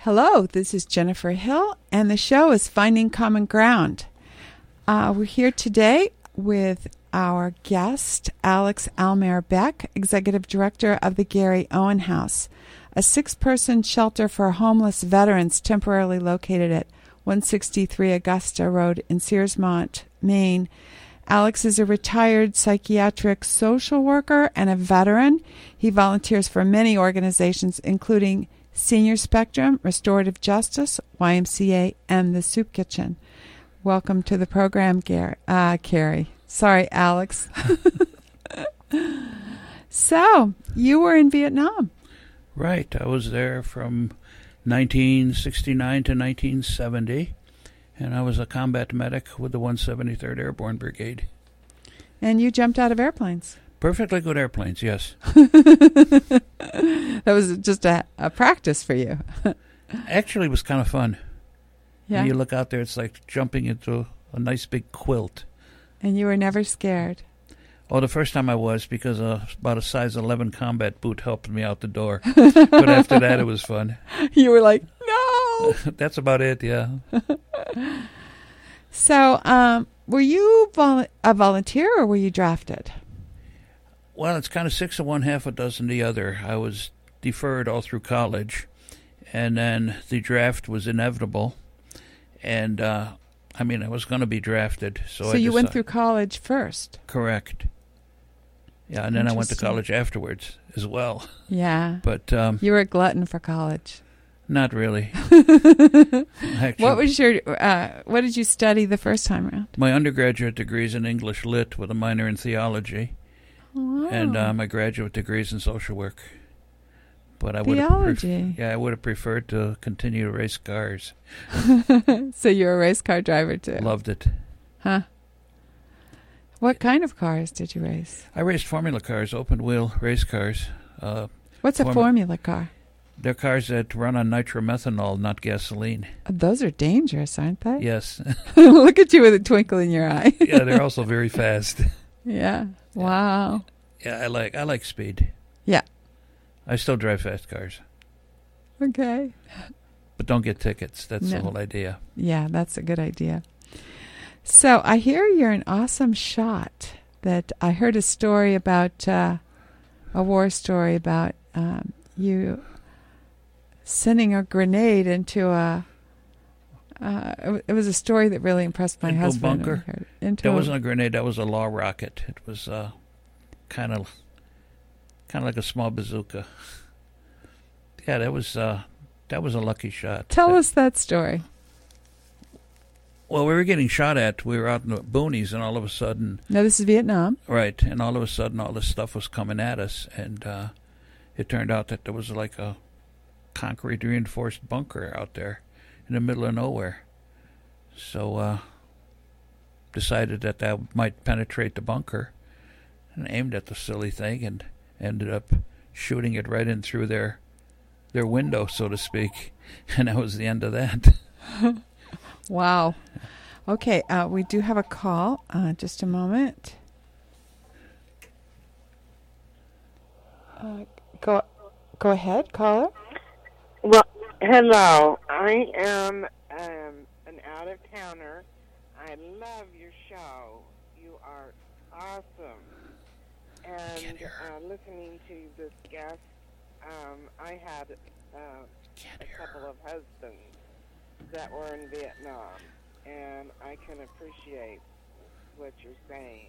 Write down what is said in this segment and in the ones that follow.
Hello, this is Jennifer Hill, and the show is Finding Common Ground. We're here today with our guest, Alex Almayer-Beck, Executive Director of the Gary Owen House, a 6-person shelter for homeless veterans temporarily located at 163 Augusta Road in Searsmont, Maine. Alex is a retired psychiatric social worker and a veteran. He volunteers for many organizations, including Senior Spectrum, Restorative Justice, YMCA, and the Soup Kitchen. Welcome to the program, Carrie. Sorry, Alex. So, you were in Vietnam. Right. I was there from 1969 to 1970, and I was a combat medic with the 173rd Airborne Brigade. And you jumped out of airplanes. Perfectly good airplanes, yes. That was just a practice for you. Actually, it was kind of fun. Yeah. When you look out there, it's like jumping into a nice big quilt. And you were never scared. Oh, the first time I was, because about a size 11 combat boot helped me out the door. But after that, it was fun. You were like, no! That's about it, yeah. So, were you a volunteer or were you drafted? Well, it's kind of 6 of one, half a dozen the other. I was deferred all through college, and then the draft was inevitable. And, I was going to be drafted. So you went through college first? Correct. Yeah, and then I went to college afterwards as well. Yeah. But you were a glutton for college. Not really. Actually, what did you study the first time around? My undergraduate degree is in English Lit with a minor in theology. Oh. And my graduate degree is in social work. But I would have preferred to continue to race cars. So you're a race car driver too? Loved it. Huh? What kind of cars did you race? I raced formula cars, open wheel race cars. What's a formula car? They're cars that run on nitromethanol, not gasoline. Those are dangerous, aren't they? Yes. Look at you with a twinkle in your eye. Yeah, they're also very fast. Yeah. Wow. Yeah, I like speed. Yeah. I still drive fast cars. Okay. But don't get tickets. That's the whole idea. Yeah, that's a good idea. So I hear you're an awesome shot. That I heard a story about, a war story about you sending a grenade into it was a story that really impressed my husband. Into a bunker? That wasn't a grenade. That was a law rocket. It was kind of like a small bazooka. Yeah, that was a lucky shot. Tell us that story. Well, we were getting shot at. We were out in the boonies, and all of a sudden... No, this is Vietnam. Right, and all of a sudden all this stuff was coming at us, and it turned out that there was like a concrete reinforced bunker out there in the middle of nowhere. So decided that might penetrate the bunker, and aimed at the silly thing, and ended up shooting it right in through their window, so to speak, and that was the end of that. Wow. Okay, we do have a call. Just a moment. Go ahead, caller. Well, hello. I am an out-of-towner. I love your show. You are awesome. And listening to this guest, I had a couple of husbands that were in Vietnam, and I can appreciate what you're saying.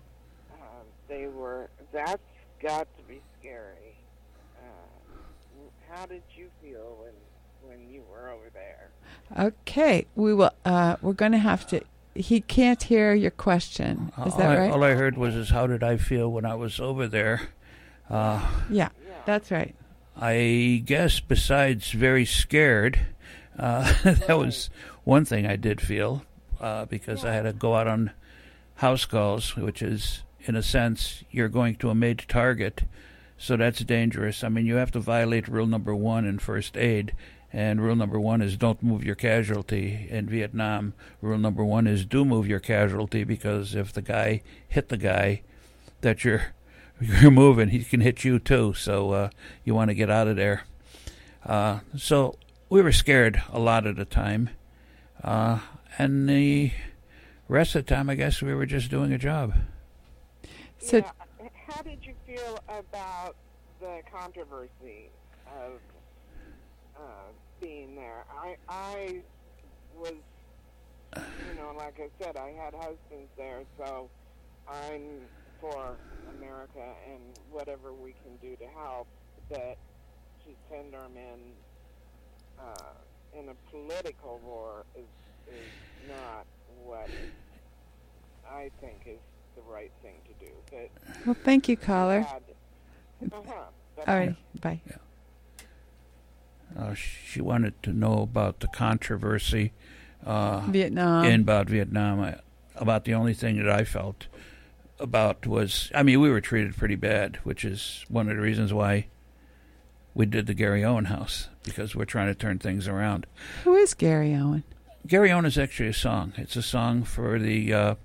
That's got to be scary. How did you feel when you were over there? Okay, we're going to have to. He can't hear your question. Is that right? All I heard was how did I feel when I was over there? Yeah, that's right. I guess besides very scared, that was one thing I did feel, because I had to go out on house calls, which is, in a sense, you're going to a made target, so that's dangerous. I mean, you have to violate rule number 1 in first aid, and rule number 1 is don't move your casualty. In Vietnam, rule number 1 is do move your casualty, because if the guy hit the guy that you're moving, he can hit you too, so you want to get out of there. So we were scared a lot of the time. And the rest of the time, I guess we were just doing a job. So, Yeah. How did you feel about the controversy of being there? I was, like I said, I had husbands there, so I'm for America and whatever we can do to help. But to send our men in a political war is not what I think is the right thing to do. But well, thank you, caller. But All right, bye. She wanted to know about the controversy Vietnam. about Vietnam. About the only thing that I felt about was, we were treated pretty bad, which is one of the reasons why we did the Gary Owen House, because we're trying to turn things around. Who is Gary Owen? Gary Owen is actually a song. It's a song for the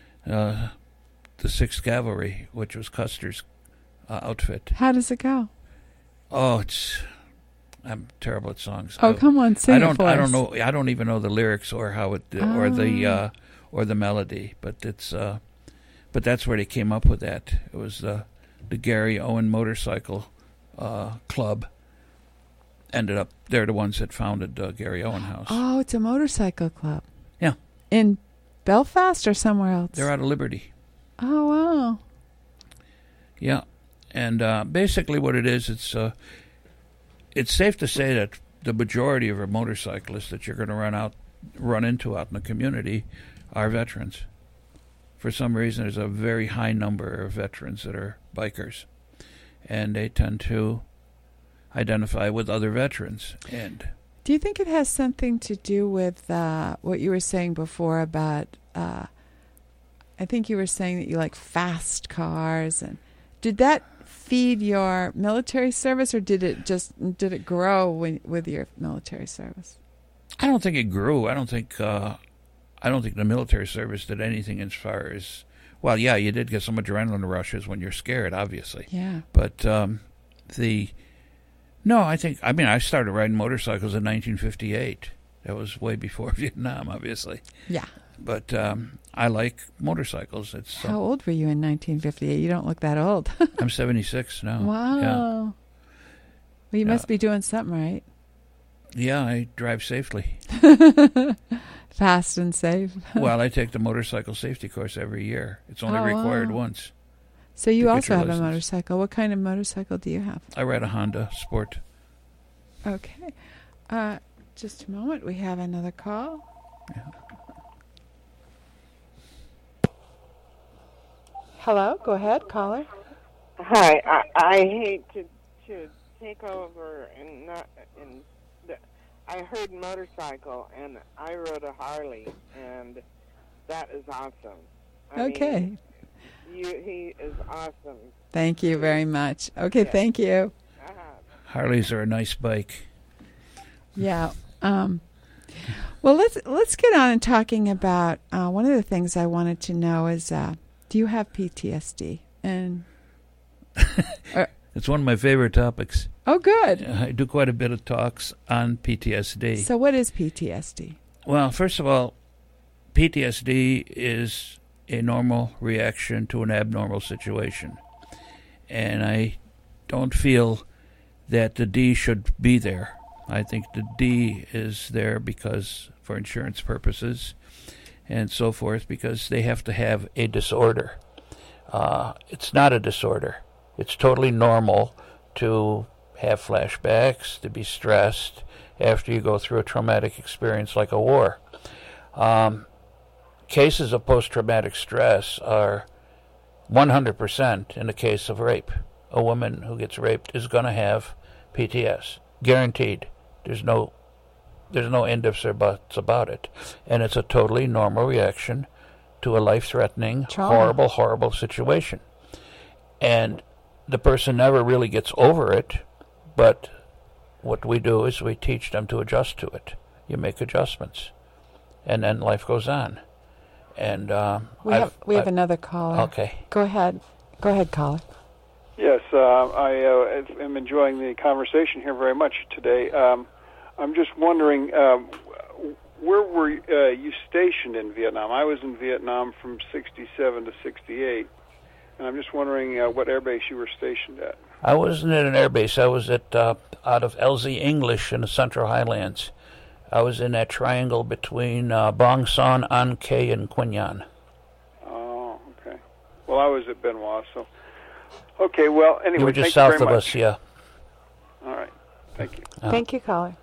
6th Cavalry, which was Custer's outfit. How does it go? Oh, I'm terrible at songs. Oh, come on, sing it for us. I don't know. I don't even know the lyrics or how it or the melody. But it's but that's where they came up with that. It was the Gary Owen Motorcycle Club. Ended up they're the ones that founded Gary Owen House. Oh, it's a motorcycle club. Yeah. In Belfast or somewhere else? They're out of Liberty. Oh, wow. Yeah, and basically what it is, it's safe to say that the majority of our motorcyclists that you're going to run into out in the community are veterans. For some reason, there's a very high number of veterans that are bikers, and they tend to identify with other veterans. And do you think it has something to do with what you were saying before about? I think you were saying that you like fast cars, and did that feed your military service, or did it grow with your military service? I don't think it grew. I don't think the military service did anything as far as, well, yeah, you did get some adrenaline rushes when you're scared, obviously. Yeah. But I started riding motorcycles in 1958. That was way before Vietnam, obviously. Yeah. But I like motorcycles. How old were you in 1958? You don't look that old. I'm 76 now. Wow. Yeah. Well, you must be doing something right. Yeah, I drive safely. Fast and safe. Well, I take the motorcycle safety course every year. It's only required once. So you also have a motorcycle. What kind of motorcycle do you have? I ride a Honda Sport. Okay. Just a moment. We have another call. Yeah. Hello, go ahead, caller. Hi, I hate to take over I heard motorcycle and I rode a Harley, and that is awesome. Okay. He is awesome. Thank you very much. Okay, yeah. Thank you. Harleys are a nice bike. Yeah. Well, let's get on and talking about one of the things I wanted to know is do you have PTSD? And it's one of my favorite topics. Oh, good. I do quite a bit of talks on PTSD. So what is PTSD? Well, first of all, PTSD is a normal reaction to an abnormal situation. And I don't feel that the D should be there. I think the D is there because for insurance purposes and so forth, because they have to have a disorder. It's not a disorder. It's totally normal to have flashbacks, to be stressed after you go through a traumatic experience like a war. Cases of post-traumatic stress are 100% in the case of rape. A woman who gets raped is going to have PTS, guaranteed. There's no end ifs or buts about it. And it's a totally normal reaction to a life-threatening, horrible, horrible situation. And the person never really gets over it, but what we do is we teach them to adjust to it. You make adjustments, and then life goes on. And we have another caller. Okay. Go ahead, caller. Yes, I am enjoying the conversation here very much today. I'm just wondering, where were you stationed in Vietnam? I was in Vietnam from 67 to 68, and I'm just wondering what airbase you were stationed at. I wasn't at an airbase. I was at out of LZ English in the Central Highlands. I was in that triangle between Bong Son, An Khe, and Quy Nhon. Oh, okay. Well, I was at Bien Hoa, so... Okay, well, anyway, You were just thank south you very of much. us, yeah. All right. Thank you. Thank you, caller.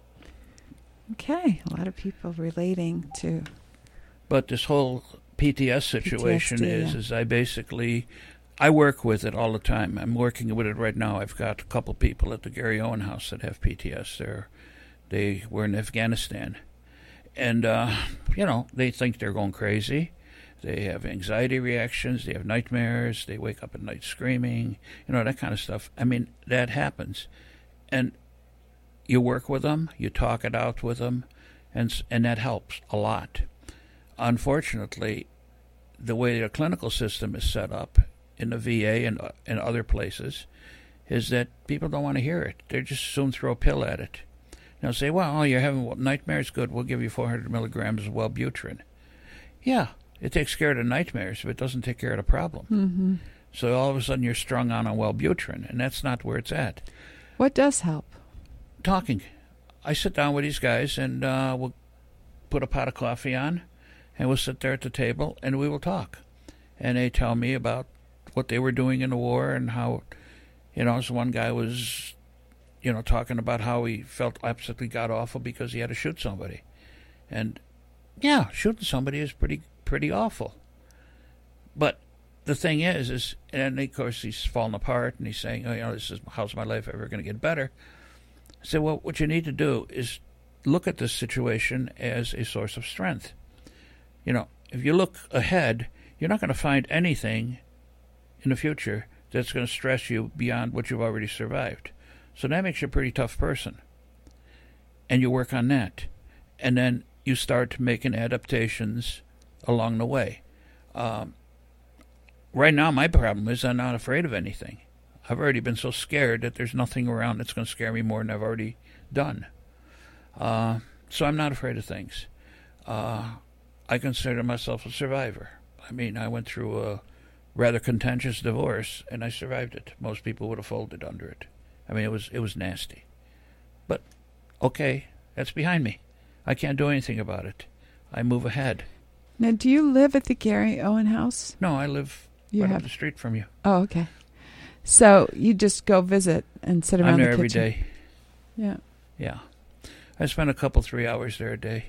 Okay, a lot of people relating to... But this whole PTS situation PTSD, I work with it all the time. I'm working with it right now. I've got a couple people at the Gary Owen House that have PTS. They were in Afghanistan. And, they think they're going crazy. They have anxiety reactions. They have nightmares. They wake up at night screaming, that kind of stuff. I mean, that happens. And you work with them, you talk it out with them, and that helps a lot. Unfortunately, the way the clinical system is set up in the VA and other places is that people don't want to hear it. They just soon throw a pill at it. They'll say, well, you're having nightmares? Good, we'll give you 400 milligrams of Wellbutrin. Yeah, it takes care of the nightmares, but it doesn't take care of the problem. Mm-hmm. So all of a sudden you're strung on Wellbutrin, and that's not where it's at. What does help? Talking. I sit down with these guys, and we'll put a pot of coffee on, and we'll sit there at the table, and we will talk. And they tell me about what they were doing in the war and how, so one guy was, talking about how he felt absolutely god-awful because he had to shoot somebody. And, yeah, shooting somebody is pretty awful. But the thing is, and of course he's falling apart, and he's saying, how's my life ever going to get better? I said, well, what you need to do is look at this situation as a source of strength. If you look ahead, you're not going to find anything in the future that's going to stress you beyond what you've already survived. So that makes you a pretty tough person. And you work on that. And then you start making adaptations along the way. Right now, my problem is I'm not afraid of anything. I've already been so scared that there's nothing around that's going to scare me more than I've already done. So I'm not afraid of things. I consider myself a survivor. I mean, I went through a rather contentious divorce, and I survived it. Most people would have folded under it. I mean, it was nasty. But, okay, that's behind me. I can't do anything about it. I move ahead. Now, do you live at the Gary Owen House? No, I live up the street from you. Oh, okay. So you just go visit and sit around the kitchen? I'm there every day. Yeah. Yeah. I spend 3 hours there a day.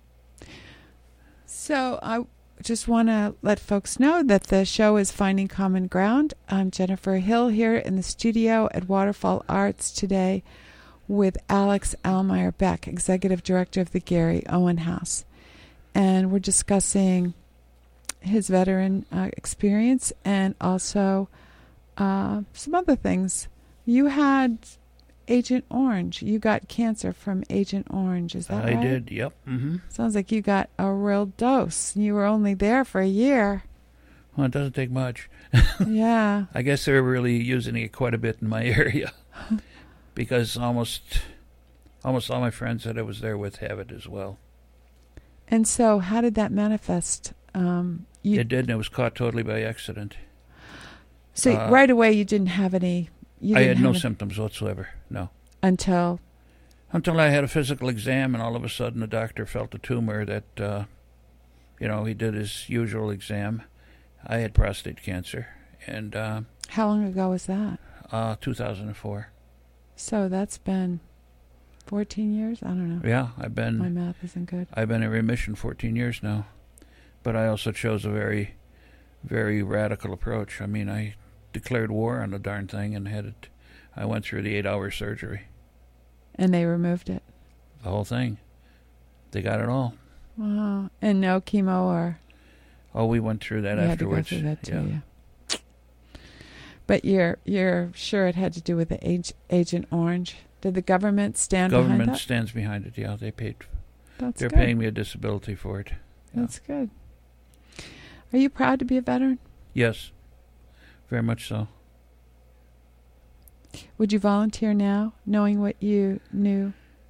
So I just want to let folks know that the show is Finding Common Ground. I'm Jennifer Hill here in the studio at Waterfall Arts today with Alex Almeyer Beck, Executive Director of the Gary Owen House. And we're discussing his veteran experience and also some other things. You had Agent Orange. You got cancer from Agent Orange. Is that right? I did, yep. Mm-hmm. Sounds like you got a real dose. You were only there for a year. Well, it doesn't take much. Yeah. I guess they're really using it quite a bit in my area because almost all my friends that I was there with have it as well. And so how did that manifest? It did, and it was caught totally by accident. So right away you didn't have any... I had no symptoms whatsoever, no. Until I had a physical exam, and all of a sudden the doctor felt a tumor that, he did his usual exam. I had prostate cancer. And how long ago was that? 2004. So that's been 14 years? I don't know. Yeah, my math isn't good. I've been in remission 14 years now. But I also chose a very, very radical approach. I mean, I declared war on the darn thing and I went through the 8-hour surgery. And they removed it? The whole thing. They got it all. Wow. And no chemo or... Oh, we went through that afterwards. Had to go through that too, yeah. But you're sure it had to do with the Agent Orange? Did the government stand behind that? Government stands behind it, yeah. They paid. They're good. paying me a disability for it. Yeah. That's good. Are you proud to be a veteran? Yes. Very much so. Would you volunteer now, knowing what you knew?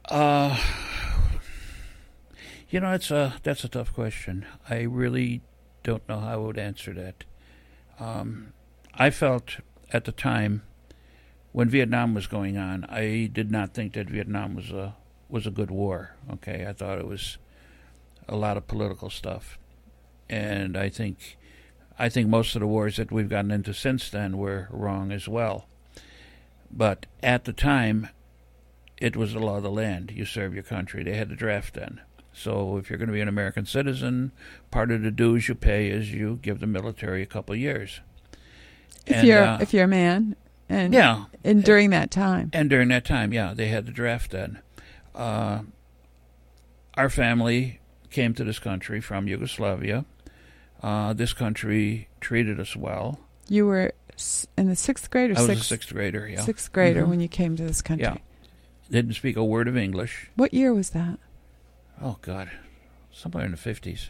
That's a tough question. I really don't know how I would answer that. I felt at the time when Vietnam was going on, I did not think that Vietnam was a good war. Okay, I thought it was a lot of political stuff, and I think most of the wars that we've gotten into since then were wrong as well. But at the time, it was the law of the land. You serve your country. They had the draft then. So if you're going to be an American citizen, part of the dues you pay is you give the military a couple of years. If you're a man, and during that time, they had the draft then. Our family came to this country from Yugoslavia. This country treated us well. You were in the sixth grade, or I was a sixth grader. Yeah, sixth grader when you came to this country. Yeah, didn't speak a word of English. What year was that? Oh God, somewhere in the 50s.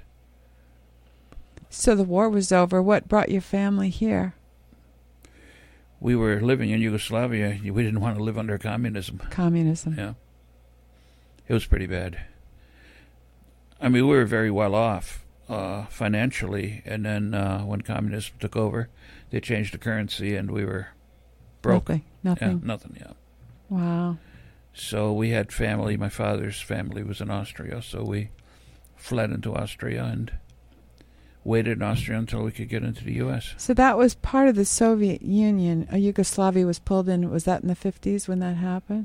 So the war was over. What brought your family here? We were living in Yugoslavia. We didn't want to live under communism. Communism. Yeah. It was pretty bad. I mean, we were very well off financially, and then when communism took over, they changed the currency, and we were broke. Nothing. Yeah, nothing, yeah. Wow. So we had family. My father's family was in Austria, so we fled into Austria and waited in Austria until we could get into the U.S. So that was part of the Soviet Union. Yugoslavia was pulled in. Was that in the 50s when that happened?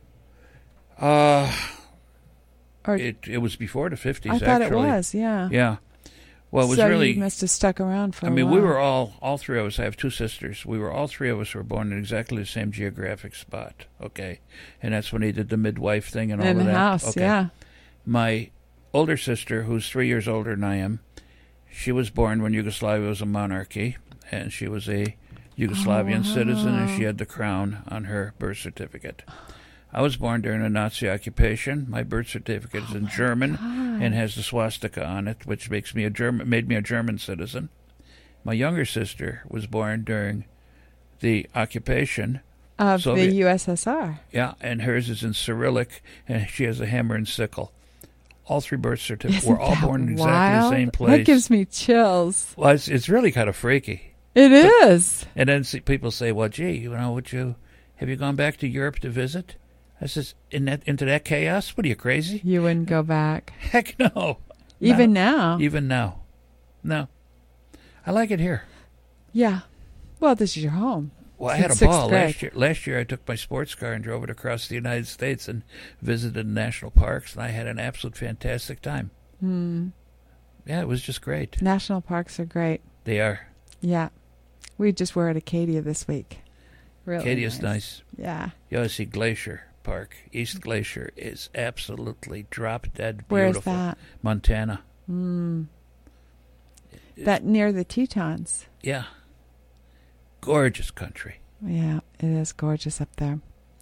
It was before the 50s, I thought actually. It was, yeah. Yeah. Well, it was so really... you must have stuck around for a while. I mean, we were all three of us. I have two sisters. All three of us were born in exactly the same geographic spot, okay? And that's when they did the midwife thing and all of that. In the house, okay. yeah. My older sister, who's 3 years older than I am, she was born when Yugoslavia was a monarchy, and she was a Yugoslavian citizen, and she had the crown on her birth certificate. I was born during the Nazi occupation. My birth certificate is in German and has the swastika on it, which made me a German citizen. My younger sister was born during the occupation of the USSR. Yeah, and hers is in Cyrillic, and she has a hammer and sickle. All three birth certificates were all born in exactly the same place. That gives me chills. Well, it's really kind of freaky. It is. And then people say, "Well, gee, have you gone back to Europe to visit?" I says, into that chaos? What are you, crazy? You wouldn't go back. Heck no. Even now? Even now. No. I like it here. Yeah. Well, this is your home. Well, I had a ball last year. Last year I took my sports car and drove it across the United States and visited national parks, and I had an absolute fantastic time. Yeah, it was just great. National parks are great. They are. Yeah. We just were at Acadia this week. Really Acadia's nice. Yeah. You ought to see Glacier Park. East Glacier is absolutely drop-dead beautiful. Where's that? Montana. That near the Tetons. Yeah. Gorgeous country. Yeah, it is gorgeous up there.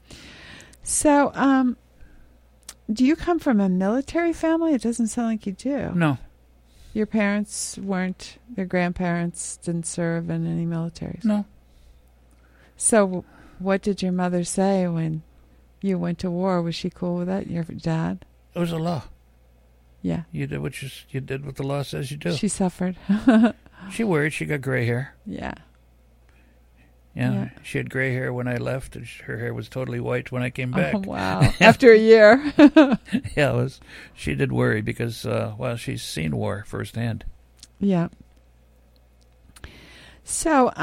So, do you come from a military family? It doesn't sound like you do. No. Your parents weren't, your grandparents didn't serve in any militaries? No. So, what did your mother say when you went to war? Was she cool with that? Your dad? It was a law. Yeah. You did what the law says you do. She suffered. She worried. She got gray hair. Yeah. Yeah. She had gray hair when I left, and her hair was totally white when I came back. Oh, wow. After a year. Yeah, she did worry because, she's seen war firsthand. Yeah. So,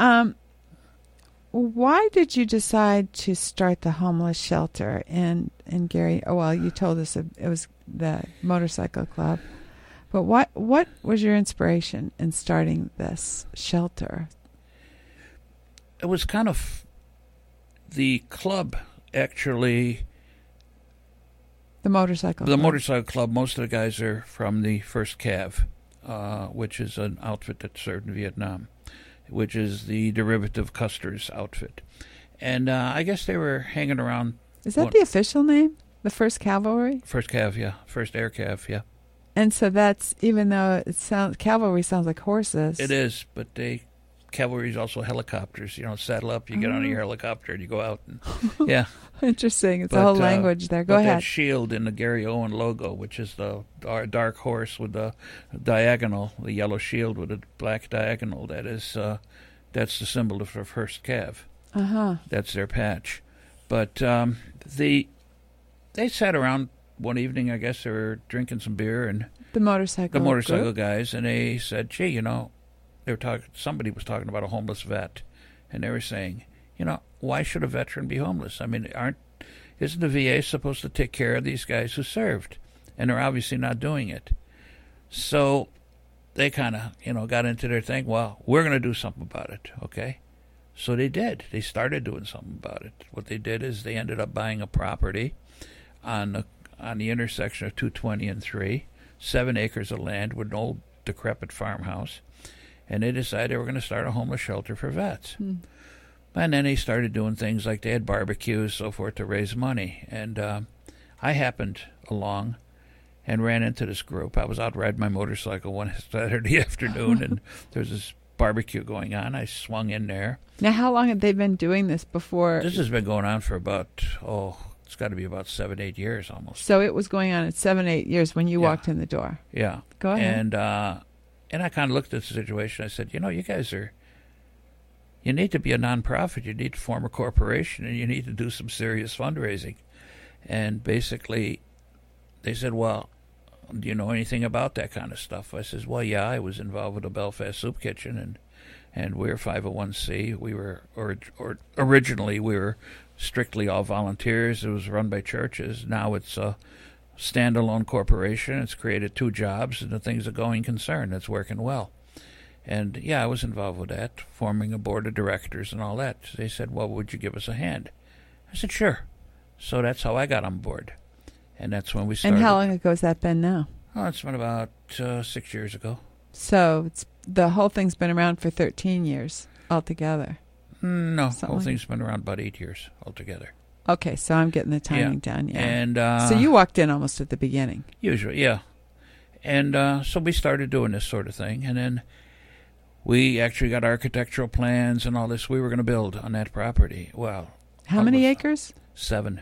why did you decide to start the homeless shelter in Gary? Oh, well, you told us it was the motorcycle club. But what was your inspiration in starting this shelter? It was kind of the club, actually. The motorcycle club. The motorcycle club, most of the guys are from the 1st Cav, which is an outfit that served in Vietnam, which is the derivative Custer's outfit. And I guess they were hanging around. Is that the official name? The 1st Cavalry? 1st Cav, yeah. 1st Air Cav, yeah. And so that's, even though cavalry sounds like horses. It is, but cavalry is also helicopters. Saddle up, you get on your helicopter, and you go out. And, yeah. Interesting. It's a whole language there. Go ahead. That shield in the Gary Owen logo, which is our dark horse with the diagonal, the yellow shield with a black diagonal, that's the symbol of their first calf. Uh-huh. That's their patch. But they sat around one evening, I guess they were drinking some beer, and the motorcycle group? Guys, and they said, gee, they were somebody was talking about a homeless vet, and they were saying, why should a veteran be homeless? I mean, isn't the VA supposed to take care of these guys who served? And they're obviously not doing it. So they kind of, got into their thing, well, we're going to do something about it, okay? So they did. They started doing something about it. What they did is they ended up buying a property on the intersection of 220 and 3, 7 acres of land with an old decrepit farmhouse, and they decided they were going to start a homeless shelter for vets. And then they started doing things like they had barbecues, so forth, to raise money. And I happened along and ran into this group. I was out riding my motorcycle one Saturday afternoon, and there was this barbecue going on. I swung in there. Now, how long have they been doing this before? This has been going on for about, it's got to be about 7-8 years almost. So it was going on at 7-8 years when you walked in the door. Yeah. Go ahead. And I kind of looked at the situation. I said, you guys you need to be a nonprofit. You need to form a corporation, and you need to do some serious fundraising. And basically, they said, well, do you know anything about that kind of stuff? I says, well, yeah, I was involved with the Belfast Soup Kitchen, and we're 501c. We were, originally we were strictly all volunteers. It was run by churches. Now it's a standalone corporation. It's created 2 jobs, and the thing's a going concern. It's working well. And, yeah, I was involved with that, forming a board of directors and all that. They said, well, would you give us a hand? I said, sure. So that's how I got on board. And that's when we started. And how long ago has that been now? Oh, it's been about 6 years ago. So the whole thing's been around for 13 years altogether. No, the whole thing's been around about 8 years altogether. Okay, so I'm getting the timing down, yeah. And, so you walked in almost at the beginning. Usually, yeah. And so we started doing this sort of thing, and then we actually got architectural plans and all this. We were going to build on that property. Well, how many acres? 7.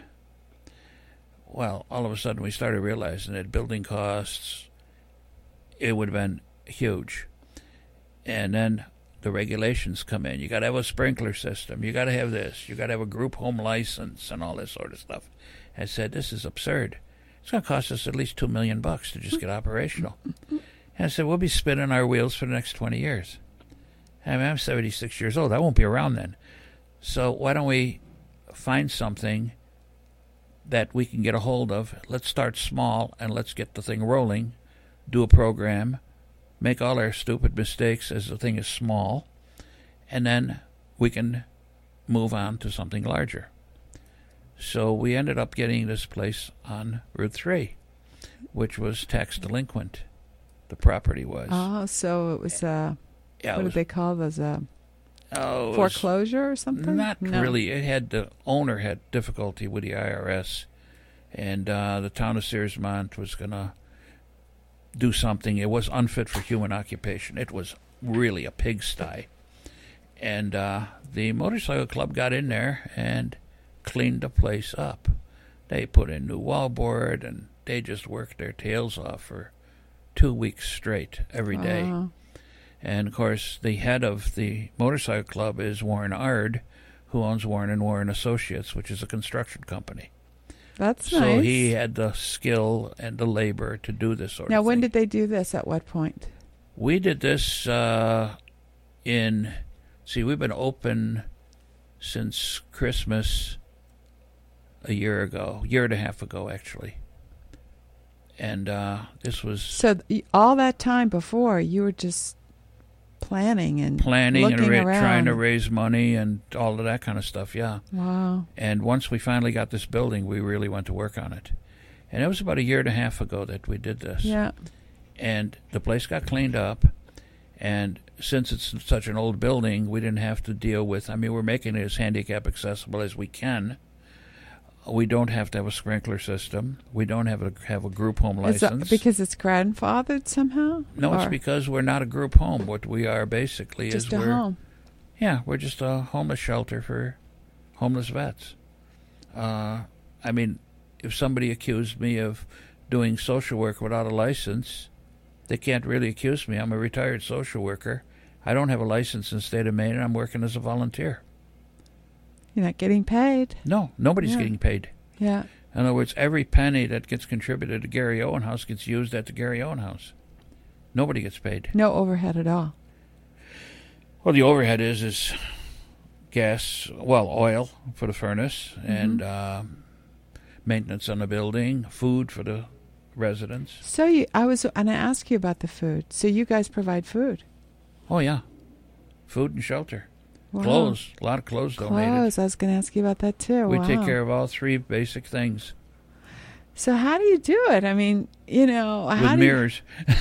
Well, all of a sudden we started realizing that building costs, it would have been huge. And then the regulations come in. You got to have a sprinkler system. You got to have this. You got to have a group home license and all this sort of stuff. I said, this is absurd. It's going to cost us at least $2 million to just get operational. And I said, we'll be spinning our wheels for the next 20 years. I mean, I'm 76 years old. I won't be around then. So why don't we find something that we can get a hold of? Let's start small and let's get the thing rolling, do a program, make all our stupid mistakes as the thing is small, and then we can move on to something larger. So we ended up getting this place on Route 3, which was tax delinquent. The property was. Oh, so it was what did they call those? Foreclosure or something? Not really. It had, the owner had difficulty with the IRS, and the town of Searsmont was going to do something. It was unfit for human occupation. It was really a pigsty. And the motorcycle club got in there and cleaned the place up. They put in new wallboard, and they just worked their tails off for 2 weeks straight every day. And, of course, the head of the motorcycle club is Warren Ard, who owns Warren & Warren Associates, which is a construction company. That's nice. So he had the skill and the labor to do this sort of thing. Now, when did they do this? At what point? We did this we've been open since Christmas a year and a half ago, actually. And this was... So all that time before, you were just planning and trying to raise money and all of that kind of stuff, yeah. Wow. And once we finally got this building, we really went to work on it. And it was about a year and a half ago that we did this. Yeah. And the place got cleaned up, and since it's such an old building, we didn't have to deal with... I mean, we're making it as handicap accessible as we can. We don't have to have a sprinkler system. We don't have a group home license. Because it's grandfathered somehow? No, it's because we're not a group home. What we are basically just is a home. Yeah, we're just a homeless shelter for homeless vets. I mean, if somebody accused me of doing social work without a license, they can't really accuse me. I'm a retired social worker. I don't have a license in the state of Maine, and I'm working as a volunteer. You're not getting paid. No, nobody's getting paid. Yeah. In other words, every penny that gets contributed to Gary Owen House gets used at the Gary Owen House. Nobody gets paid. No overhead at all. Well, the overhead is gas, oil for the furnace, and maintenance on the building, food for the residents. So I was going to ask you about the food. So you guys provide food? Oh, yeah. Food and shelter. Wow. Clothes. A lot of clothes donated. Clothes. I was going to ask you about that too. We wow. take care of all three basic things. So how do you do it? I mean, how with mirrors.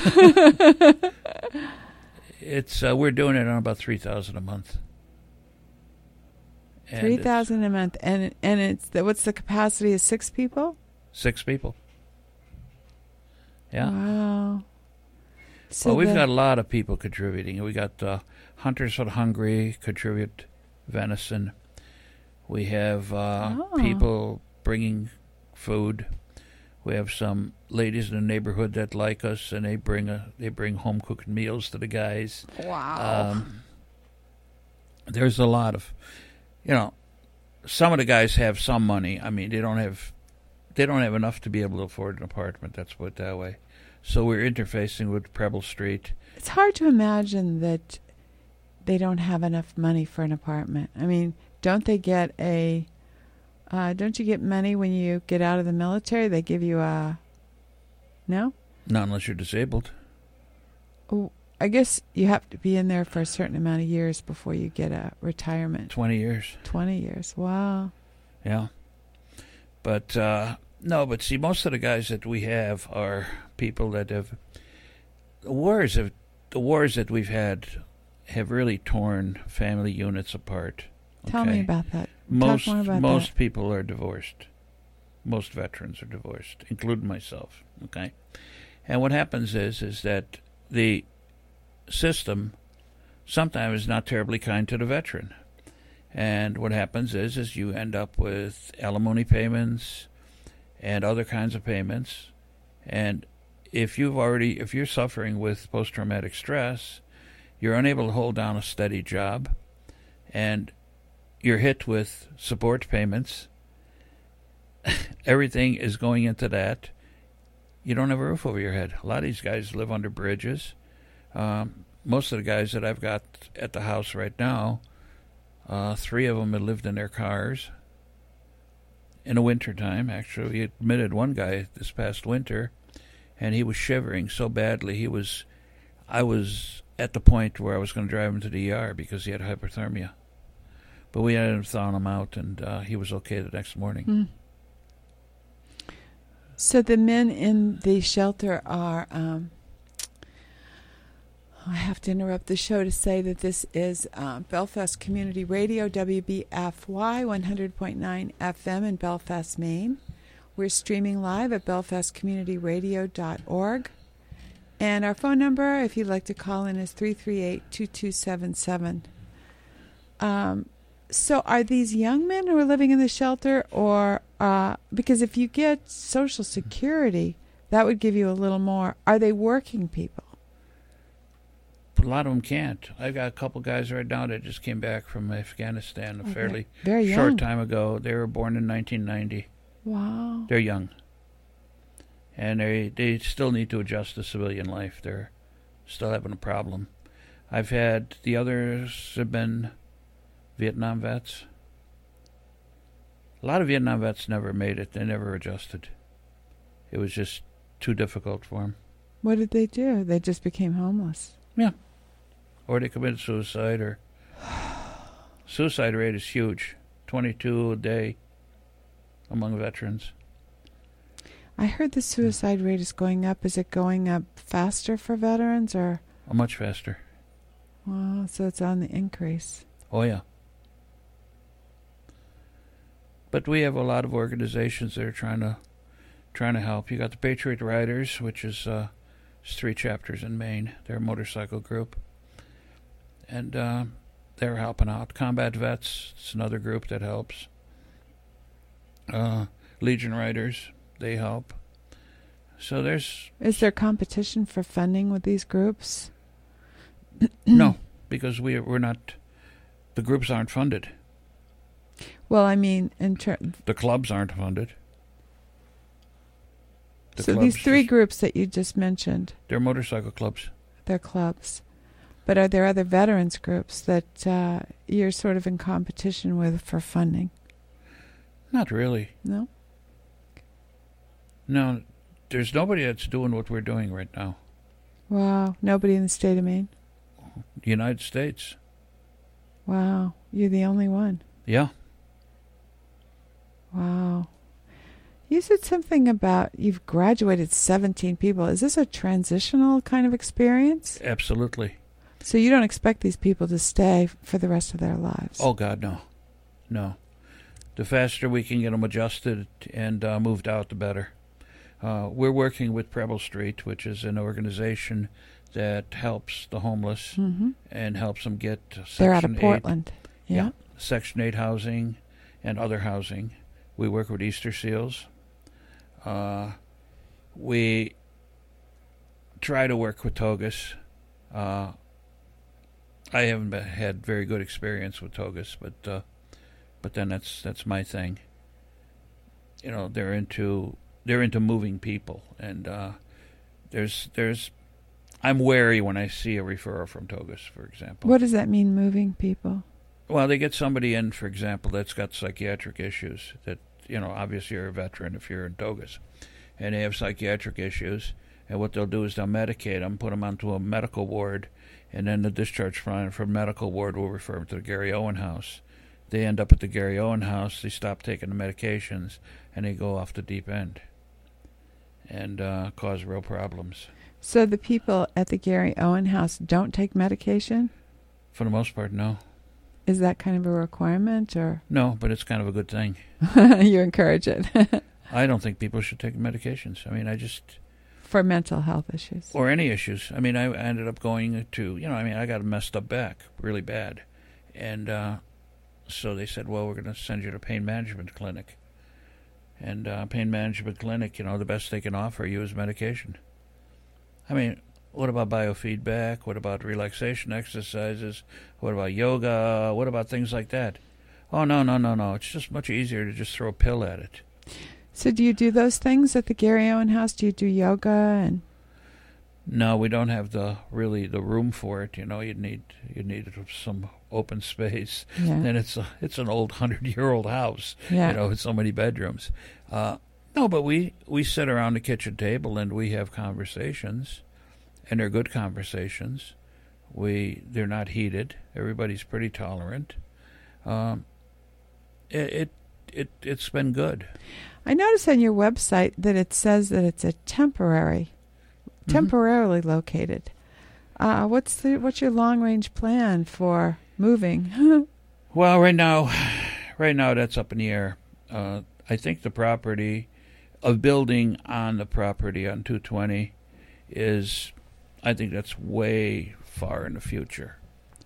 It's we're doing it on about $3,000 a month. $3,000 a month, and it's what's the capacity of 6 people? 6 people. Yeah. Wow. So we've got a lot of people contributing. We got Hunters for the Hungry contribute venison. We have people bringing food. We have some ladies in the neighborhood that like us, and they bring home cooked meals to the guys. Wow. There's a lot of, some of the guys have some money. I mean, they don't have enough to be able to afford an apartment. Let's put it that way. So we're interfacing with Preble Street. It's hard to imagine that they don't have enough money for an apartment. I mean, don't they get don't you get money when you get out of the military? They give you no? Not unless you're disabled. Oh, I guess you have to be in there for a certain amount of years before you get a retirement. 20 years. 20 years. Wow. Yeah. But, no, but see, most of the guys that we have are people that have... The wars that we've had have really torn family units apart. Tell me about that. Most Talk more about that. people are divorced. Most veterans are divorced, including myself. Okay, and what happens is that the system sometimes is not terribly kind to the veteran, and what happens is you end up with alimony payments and other kinds of payments, and if you're suffering with post-traumatic stress, you're unable to hold down a steady job, and you're hit with support payments. Everything is going into that. You don't have a roof over your head. A lot of these guys live under bridges. Most of the guys that I've got at the house right now, 3 of them had lived in their cars in the wintertime. Actually, we admitted one guy this past winter, and he was shivering so badly. I was at the point where I was going to drive him to the ER because he had hypothermia. But we ended up thawing him out, and he was okay the next morning. Mm. So the men in the shelter are... I have to interrupt the show to say that this is Belfast Community Radio, WBFY 100.9 FM in Belfast, Maine. We're streaming live at belfastcommunityradio.org. And our phone number, if you'd like to call in, is 338-2277. So are these young men who are living in the shelter, or because if you get Social Security, that would give you a little more. Are they working people? A lot of them can't. I've got a couple guys right now that just came back from Afghanistan a fairly very short young. time ago. They were born in 1990. Wow. They're young. And they still need to adjust to civilian life. They're still having a problem. I've had the others have been Vietnam vets. A lot of Vietnam vets never made it. They never adjusted. It was just too difficult for them. What did they do? They just became homeless. Yeah. Or they committed suicide. Or suicide rate is huge. 22 a day among veterans. I heard the suicide rate is going up. Is it going up faster for veterans, or? Much faster. Wow, so it's on the increase. Oh, yeah. But we have a lot of organizations that are trying to help. You got the Patriot Riders, which is 3 chapters in Maine. They're a motorcycle group, and they're helping out. Combat Vets, it's another group that helps. Legion Riders, they help. So Is there competition for funding with these groups? No, because we're not. The groups aren't funded. Well, I mean, the clubs aren't funded. So these three groups that you just mentioned, they're motorcycle clubs. They're clubs. But are there other veterans groups that you're sort of in competition with for funding? Not really. No? No, there's nobody that's doing what we're doing right now. Wow. Nobody in the state of Maine? The United States. Wow. You're the only one. Yeah. Wow. You said something about you've graduated 17 people. Is this a transitional kind of experience? Absolutely. So you don't expect these people to stay for the rest of their lives? Oh, God, no. No. The faster we can get them adjusted and moved out, the better. We're working with Preble Street, which is an organization that helps the homeless and helps them get Section 8. They're out of Portland. Yeah. Section 8 housing and other housing. We work with Easter Seals. We try to work with Togus. I haven't had very good experience with Togus, but then that's my thing. You know, they're into moving people, and I'm wary when I see a referral from Togus, for example. What does that mean, moving people? Well, they get somebody in, for example, that's got psychiatric issues. That, you know, obviously you're a veteran if you're in Togus, and they have psychiatric issues. And what they'll do is they'll medicate them, put them onto a medical ward, and then the discharge from medical ward will refer them to the Gary Owen House. They end up at the Gary Owen House. They stop taking the medications, and they go off the deep end and cause real problems. So the people at the Gary Owen House don't take medication? For the most part, no. Is that kind of a requirement, or? No, but it's kind of a good thing. You encourage it. I don't think people should take medications. I mean, for mental health issues. Or any issues. I mean, I ended up going to, I got a messed up back, really bad. And so they said, well, we're going to send you to pain management clinic. And pain management clinic, the best they can offer you is medication. I mean, what about biofeedback? What about relaxation exercises? What about yoga? What about things like that? Oh, no. It's just much easier to just throw a pill at it. So do you do those things at the Gary Owen House? Do you do yoga and? No, we don't have the room for it. You need some open space. Yeah. And it's an old 100-year-old house. Yeah. With so many bedrooms. No, but we sit around the kitchen table and we have conversations, and they're good conversations. They're not heated. Everybody's pretty tolerant. It's been good. I noticed on your website that it says that it's a temporarily located. What's your long range plan for moving? Well, right now that's up in the air. I think the property, a building on the property on 220, I think that's way far in the future.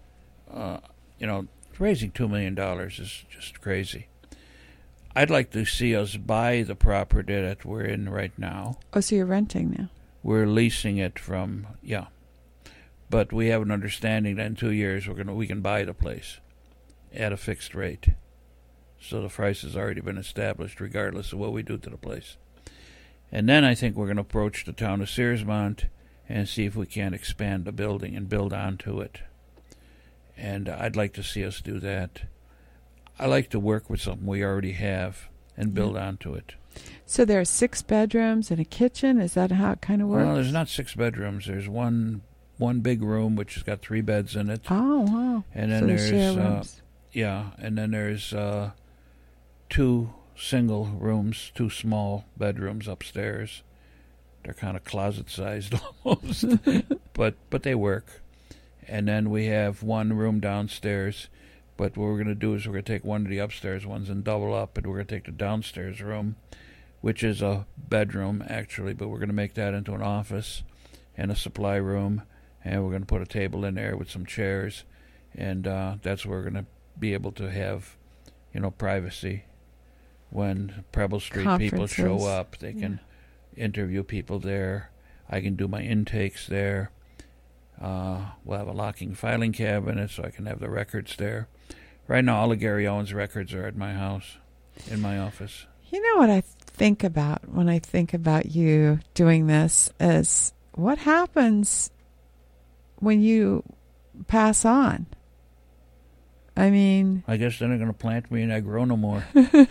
Raising $2 million is just crazy. I'd like to see us buy the property that we're in right now. Oh, so you're renting now? We're leasing it from, but we have an understanding that in 2 years we can buy the place at a fixed rate. So the price has already been established regardless of what we do to the place. And then I think we're going to approach the town of Searsmont and see if we can expand the building and build onto it. And I'd like to see us do that. I like to work with something we already have and build onto it. So there are 6 bedrooms and a kitchen? Is that how it kind of works? Well, there's not 6 bedrooms. There's one big room which has got 3 beds in it. Oh, wow. And then and then there's 2 single rooms, 2 small bedrooms upstairs. They're kind of closet-sized almost, but they work. And then we have 1 room downstairs. But what we're going to do is we're going to take one of the upstairs ones and double up, and we're going to take the downstairs room, which is a bedroom, actually, but we're going to make that into an office and a supply room, and we're going to put a table in there with some chairs, and that's where we're going to be able to have, privacy when Preble Street people show Conferences. up. They can interview people there. I can do my intakes there. We'll have a locking filing cabinet so I can have the records there. Right now, all of Gary Owens' records are at my house, in my office. You know what I think about when I think about you doing this is what happens when you pass on? I mean... I guess they're not going to plant me and I grow no more.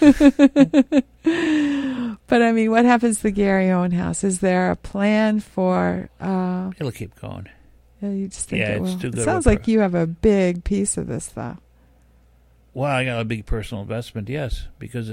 But I mean, what happens to the Gary Owen House? Is there a plan for... It'll keep going. you just think Yeah, it it's will. too good It of sounds a like you have a big piece of this, though. Well, I got a big personal investment, yes, because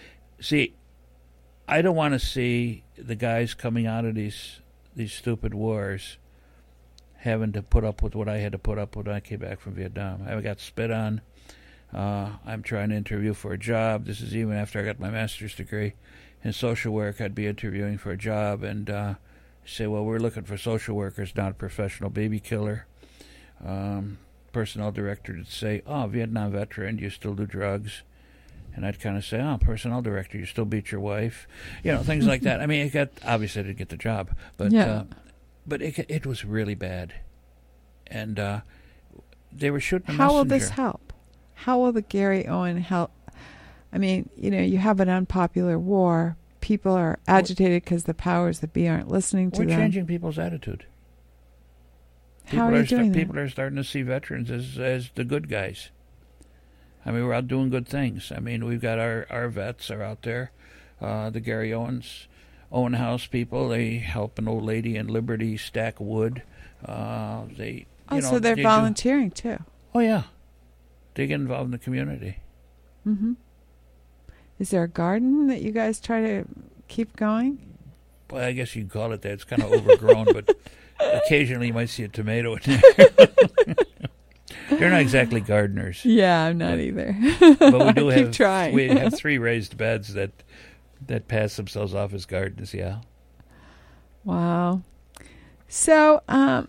I don't want to see the guys coming out of these stupid wars having to put up with what I had to put up with when I came back from Vietnam. I got spit on. I'm trying to interview for a job. This is even after I got my master's degree in social work. I'd be interviewing for a job and say, well, we're looking for social workers, not a professional baby killer. Personnel director would say, oh, Vietnam veteran, do you still do drugs? And I'd kind of say, oh, personnel director, you still beat your wife? You know, things like that. I mean, obviously I didn't get the job, but but it was really bad. And they were shooting a messenger. How will this help? How will the Gary Owen help? I mean, you have an unpopular war. People are agitated because the powers that be aren't listening to them. We're changing people's attitude. How are you doing that? People are starting to see veterans as the good guys. I mean, we're out doing good things. I mean, we've got our vets are out there. The Gary Owen House people, they help an old lady in Liberty stack wood. So they're volunteering too. Oh, yeah. They get involved in the community. Mm-hmm. Is there a garden that you guys try to keep going? Well, I guess you'd call it that. It's kind of overgrown, but occasionally you might see a tomato in there. They're not exactly gardeners. Yeah, I'm not either. But we do keep trying. We have 3 raised beds that pass themselves off as gardens, yeah. Wow. So,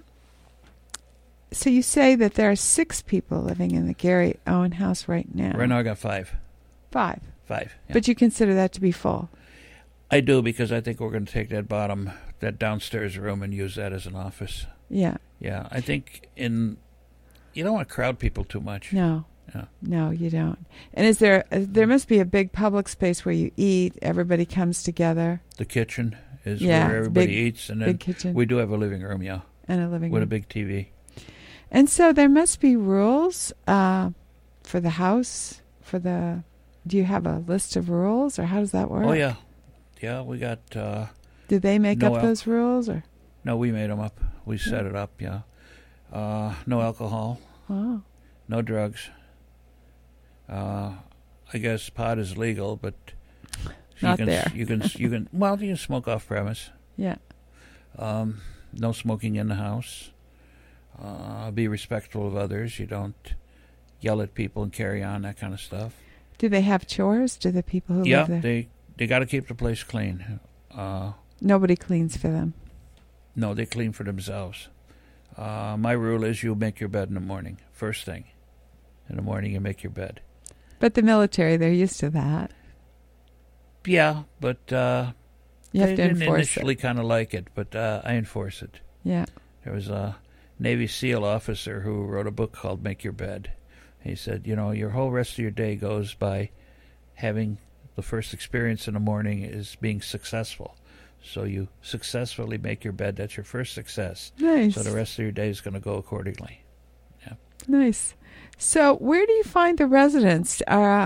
so you say that there are 6 people living in the Gary Owen House right now. Right now I got 5. 5. 5. Yeah. But you consider that to be full? I do, because I think we're going to take that downstairs room and use that as an office. Yeah. Yeah, I think you don't want to crowd people too much. No. Yeah. No, you don't. And is there must be a big public space where you eat, everybody comes together. The kitchen is where everybody eats, and then big kitchen. We do have a living room, yeah. And a living room. With a big TV. And so there must be rules for the house, do you have a list of rules, or how does that work? Oh, yeah. Yeah, we got... Did they make up those rules, or? No, we made them up. We set it up, yeah. No alcohol. Oh. No drugs. I guess pot is legal, but Not there. You can smoke off premise. Yeah. No smoking in the house. Be respectful of others. You don't yell at people and carry on, that kind of stuff. Do they have chores? Do the people who live there? Yeah, they got to keep the place clean. Nobody cleans for them. No, they clean for themselves. My rule is you make your bed in the morning. First thing. In the morning you make your bed. But the military, they're used to that. Yeah, but you have they to didn't enforce initially it. kind of like it, but I enforce it. Yeah. There was a Navy SEAL officer who wrote a book called Make Your Bed. He said, your whole rest of your day goes by having the first experience in the morning is being successful. So you successfully make your bed. That's your first success. Nice. So the rest of your day is going to go accordingly. Yeah. Nice. So where do you find the residents?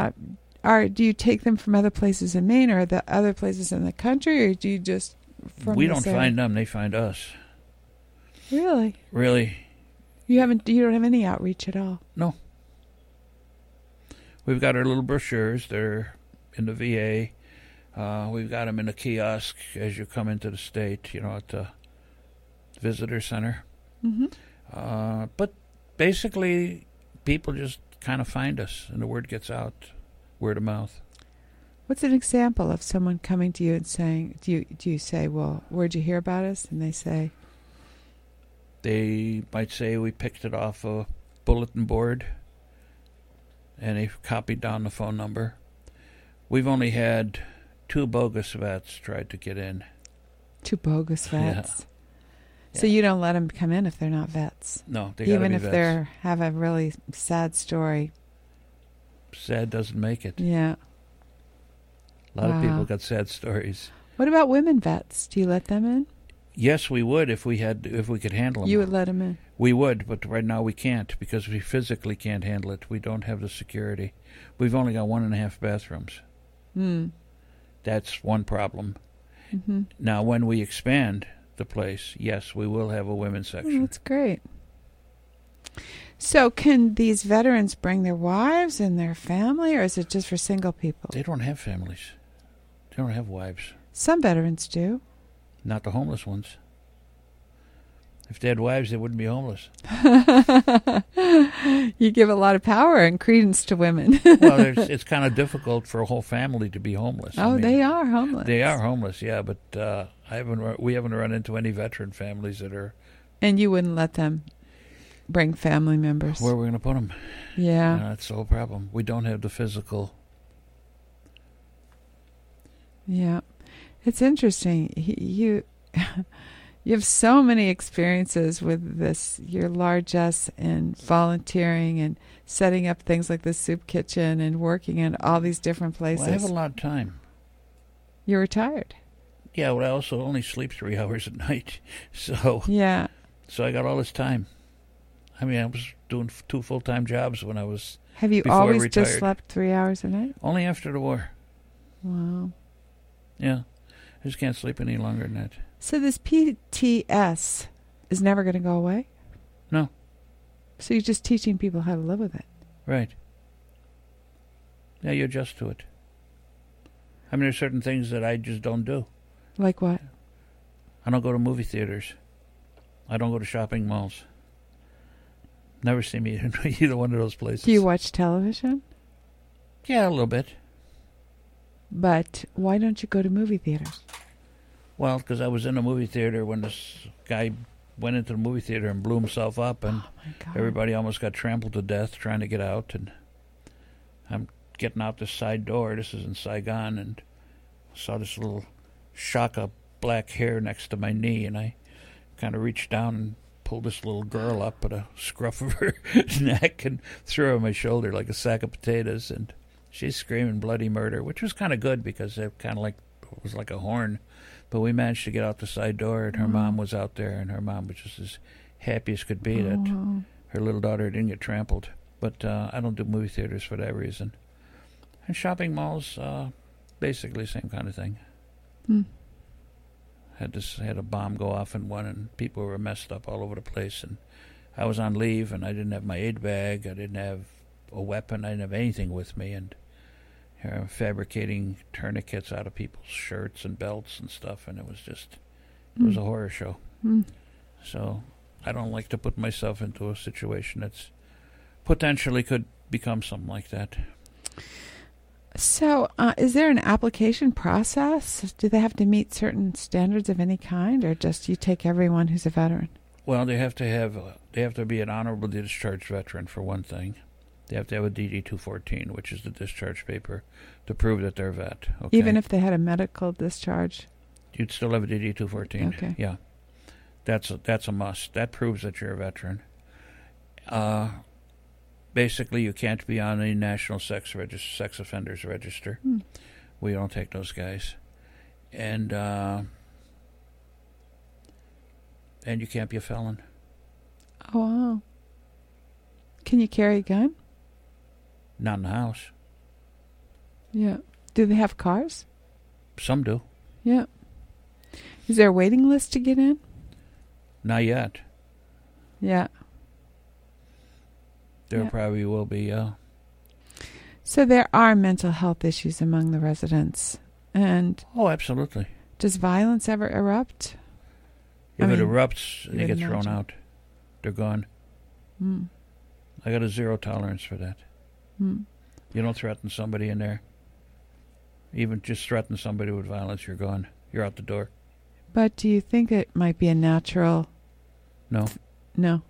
Do you take them from other places in Maine or the other places in the country, or do you just from We this don't area? find them; they find us. Really? Really? You don't have any outreach at all? No. We've got our little brochures. They're in the VA. We've got them in a kiosk as you come into the state, at the visitor center. Mm-hmm. But basically, people just kind of find us, and the word gets out, word of mouth. What's an example of someone coming to you and saying, do you say, well, where'd you hear about us? And they say... They might say we picked it off a bulletin board, and they copied down the phone number. We've only had 2 bogus vets tried to get in. 2 bogus vets. Yeah. So you don't let them come in if they're not vets? No, they gotta even be if vets. they have a really sad story. Sad doesn't make it. Yeah. A lot of Wow. people got sad stories. What about women vets? Do you let them in? Yes, we would if we could handle them. You would let them in. We would, but right now we can't because we physically can't handle it. We don't have the security. We've only got 1.5 bathrooms. That's one problem. Mm-hmm. Now, when we expand the place, yes, we will have a women's section. That's great. So can these veterans bring their wives and their family, or is it just for single people? They don't have families. They don't have wives. Some veterans do. Not the homeless ones. If they had wives, they wouldn't be homeless. You give a lot of power and credence to women. Well, it's kind of difficult for a whole family to be homeless. Oh, they are homeless. They are homeless, yeah, but we haven't run into any veteran families that are... And you wouldn't let them bring family members. Where are we going to put them? Yeah. That's the whole problem. We don't have the physical... Yeah. It's interesting. You have so many experiences with this, your largesse and volunteering and setting up things like the soup kitchen and working in all these different places. Well, I have a lot of time. You're retired. Yeah, well, I also only sleep 3 hours at night. So Yeah. I got all this time. I mean, I was doing 2 full-time jobs when I was... Have you before I always just retired. slept 3 hours a night? Only after the war. Wow. Yeah. I just can't sleep any longer than that. So this PTS is never going to go away? No. So you're just teaching people how to live with it? Right. Yeah, you adjust to it. I mean, there's certain things that I just don't do. Like what? I don't go to movie theaters. I don't go to shopping malls. Never see me in either one of those places. Do you watch television? Yeah, a little bit. But why don't you go to movie theaters? Well, because I was in a movie theater when this guy went into the movie theater and blew himself up, and Oh, my God. everybody almost got trampled to death trying to get out. And I'm getting out this side door. This is in Saigon, and saw this little shock of black hair next to my knee, and I kind of reached down and pulled this little girl up at a scruff of her neck and threw her on my shoulder like a sack of potatoes, and she's screaming bloody murder, which was kind of good because it kind of like it was like a horn. But we managed to get out the side door, and her mom was out there, and her mom was just as happy as could be that her little daughter didn't get trampled. But I don't do movie theaters for that reason. And shopping malls, basically same kind of thing. Had a bomb go off in one, and people were messed up all over the place. And I was on leave, and I didn't have my aid bag. I didn't have a weapon. I didn't have anything with me, and fabricating tourniquets out of people's shirts and belts and stuff, and it was a horror show. So I don't like to put myself into a situation that's potentially could become something like that. So is there an application process? Do they have to meet certain standards of any kind, or just you take everyone who's a veteran? Well, they have to be an honorable discharge veteran for one thing. They have to have a DD-214, which is the discharge paper, to prove that they're a vet. Okay? Even if they had a medical discharge? You'd still have a DD-214. Okay. Yeah. That's a must. That proves that you're a veteran. Basically, you can't be on a national sex offenders register. We don't take those guys. And you can't be a felon. Oh, wow. Can you carry a gun? Not in the house. Yeah. Do they have cars? Some do. Yeah. Is there a waiting list to get in? Not yet. Yeah. There probably will be. So there are mental health issues among the residents. And Oh, absolutely. does violence ever erupt? If I it mean, erupts, you they would get thrown imagine. out. They're gone. I got a zero tolerance for that. You don't threaten somebody in there. Even just threaten somebody with violence, you're gone. You're out the door. But do you think it might be a natural... No. No.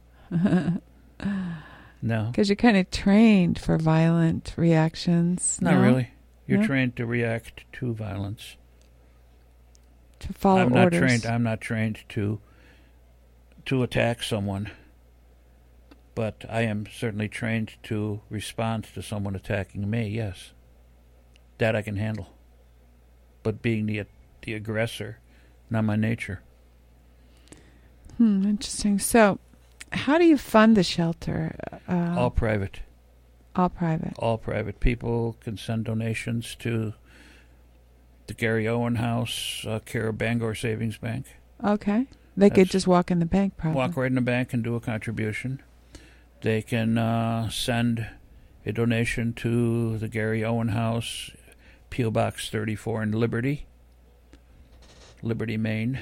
No. Because you're kind of trained for violent reactions. Not no? really. You're No? trained to react to violence. To follow I'm not orders. trained. I'm not trained to attack someone, but I am certainly trained to respond to someone attacking me. Yes, that I can handle. But being the aggressor, not my nature. Interesting. So, how do you fund the shelter? All private. All private. All private. People can send donations to the Gary Owen House, care of Bangor Savings Bank. Okay. They could just walk in the bank, probably. Walk right in the bank and do a contribution. They can send a donation to the Gary Owen House, P.O. Box 34 in Liberty, Maine.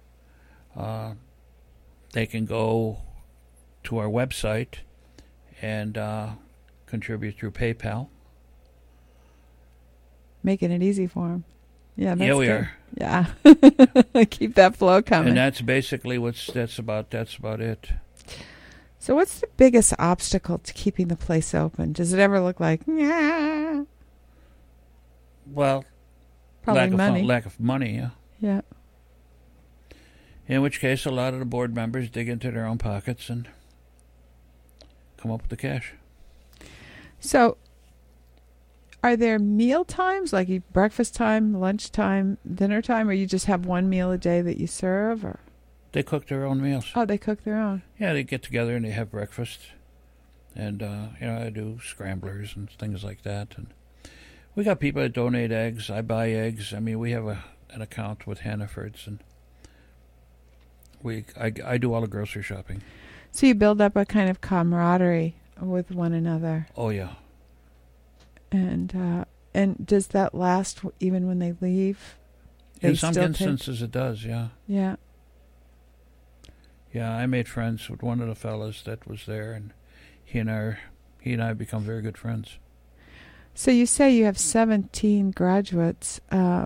They can go to our website and contribute through PayPal. Making it easy for them. Yeah, that's Yeah, we good. are. Yeah. Keep that flow coming. And that's basically that's about it. So what's the biggest obstacle to keeping the place open? Does it ever look like, yeah? Well, Probably money. Lack of money, yeah. Yeah. In which case, a lot of the board members dig into their own pockets and come up with the cash. So, are there meal times, like breakfast time, lunch time, dinner time, or you just have one meal a day that you serve? Or They cook their own meals. oh, they cook their own. Yeah, they get together and they have breakfast. And, I do scramblers and things like that. And we got people that donate eggs. I buy eggs. I mean, we have an account with Hannaford's, and I do all the grocery shopping. So you build up a kind of camaraderie with one another. Oh, yeah. And does that last even when they leave? In some instances, it does, yeah. Yeah. Yeah, I made friends with one of the fellas that was there, and he and I become very good friends. So you say you have 17 graduates.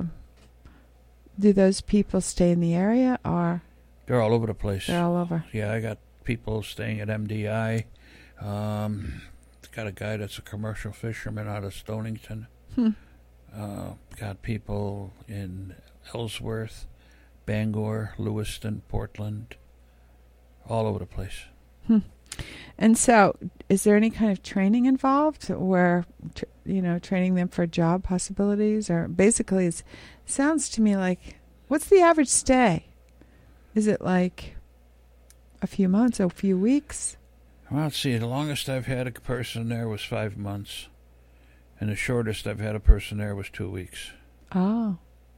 Do those people stay in the area, or They're all over the place. they're all over? Yeah, I got people staying at MDI. Got a guy that's a commercial fisherman out of Stonington. Got people in Ellsworth, Bangor, Lewiston, Portland, all over the place. And so, is there any kind of training involved, where training them for job possibilities, or basically, it sounds to me like, what's the average stay? Is it like a few months, a few weeks? Well, let's see. The longest I've had a person there was 5 months, and the shortest I've had a person there was 2 weeks. Oh.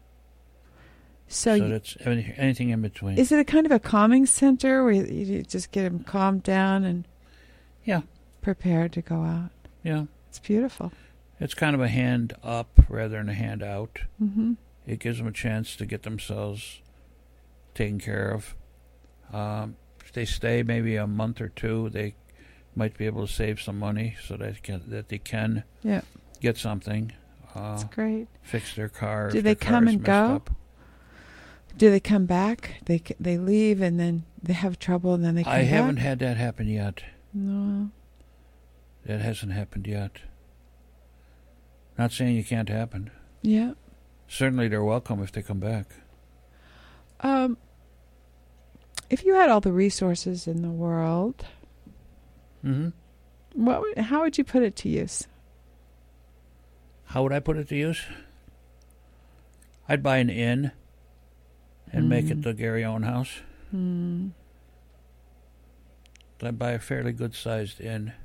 So that's anything in between. Is it a kind of a calming center where you just get them calmed down and prepared to go out? Yeah. It's beautiful. It's kind of a hand up rather than a hand out. Mm-hmm. It gives them a chance to get themselves taken care of. If they stay maybe a month or two, they might be able to save some money so that they can get something. That's great. Fix their car. Do they come and go? Do they come back? They leave and then they have trouble and then they come back? I haven't had that happen yet. No. That hasn't happened yet. Not saying it can't happen. Yeah. Certainly they're welcome if they come back. If you had all the resources in the world, how would you put it to use? How would I put it to use? I'd buy an inn and make it the Gary Owen House. I'd buy a fairly good-sized inn.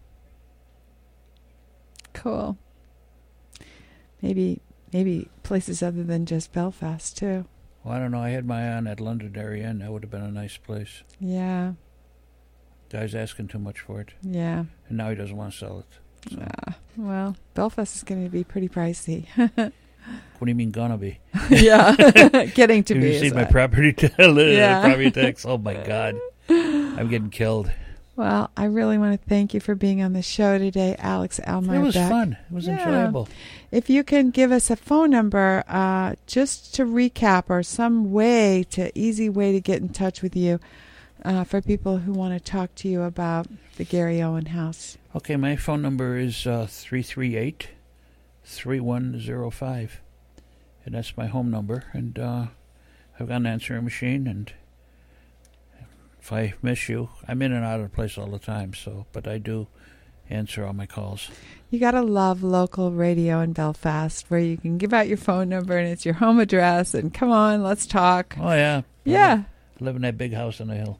Cool. Maybe places other than just Belfast, too. Well, I don't know. I had my eye on that Londonderry Inn. That would have been a nice place. Yeah. Guy's asking too much for it. Yeah. And now he doesn't want to sell it. So. Well, Belfast is going to be pretty pricey. What do you mean gonna be? Yeah. Getting to Have be. you seen my property property tax? Oh, my God. I'm getting killed. Well, I really want to thank you for being on the show today, Alex Almeyer. It was fun. It was enjoyable. If you can give us a phone number, just to recap, or some easy way to get in touch with you, for people who want to talk to you about the Gary Owen House. Okay, my phone number is 338 3105. And that's my home number. And I've got an answering machine, and if I miss you, I'm in and out of the place all the time, but I do answer all my calls. You got to love local radio in Belfast where you can give out your phone number and it's your home address and come on, let's talk. Oh, yeah. Yeah. I live in that big house on the hill.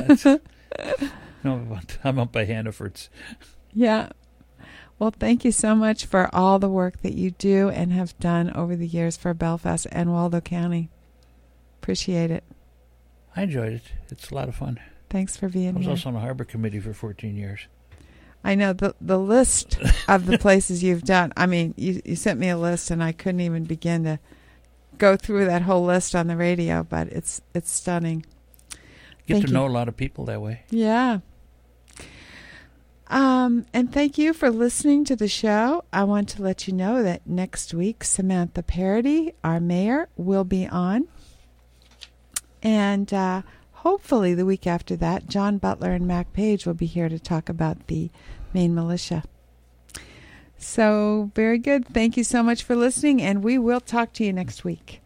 No, I'm up by Hannaford's. Yeah. Well, thank you so much for all the work that you do and have done over the years for Belfast and Waldo County. Appreciate it. I enjoyed it. It's a lot of fun. Thanks for being here. I was here. also on the Harbor Committee for 14 years. I know the list of the places you've done. I mean, you sent me a list, and I couldn't even begin to go through that whole list on the radio, but it's stunning. Get to know a lot of people that way. Yeah. And thank you for listening to the show. I want to let you know that next week, Samantha Parody, our mayor, will be on. And hopefully the week after that, John Butler and Mac Page will be here to talk about the Maine militia. So, very good. Thank you so much for listening, and we will talk to you next week.